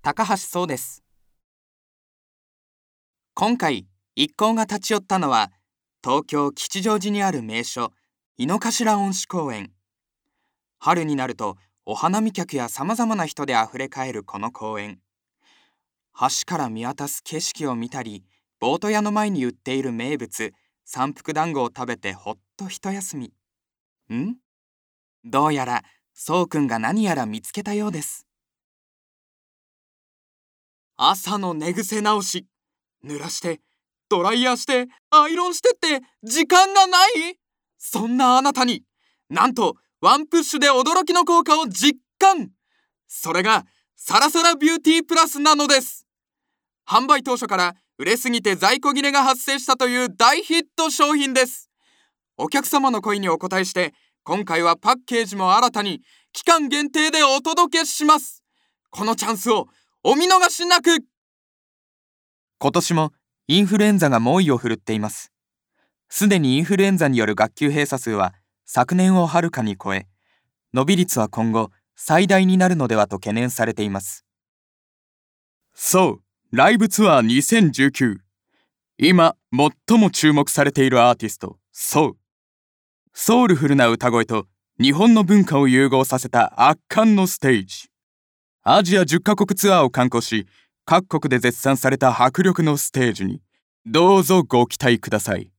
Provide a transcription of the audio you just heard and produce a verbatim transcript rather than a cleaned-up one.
高橋壮です。今回一行が立ち寄ったのは東京吉祥寺にある名所井の頭恩賜公園。春になるとお花見客やさまざまな人であふれかえるこの公園。橋から見渡す景色を見たり、ボート屋の前に売っている名物三福団子を食べてほっと一休み。んどうやらそうくんが何やら見つけたようです。朝の寝癖直し、濡らしてドライヤーしてアイロンしてって時間がない。そんなあなたになんとワンプッシュで驚きの効果を実感。それがサラサラビューティープラスなのです。販売当初から売れすぎて在庫切れが発生したという大ヒット商品です。お客様の声にお応えして今回はパッケージも新たに期間限定でお届けします。このチャンスをお見逃しなく。今年もインフルエンザが猛威を振るっています。すでにインフルエンザによる学級閉鎖数は昨年をはるかに超え、伸び率は今後最大になるのではと懸念されています。そう、ライブツアーにせんじゅうきゅう。今最も注目されているアーティスト、そう。ソウルフルな歌声と日本の文化を融合させた圧巻のステージ。アジアじゅっカ国ツアーを敢行し、各国で絶賛された迫力のステージにどうぞご期待ください。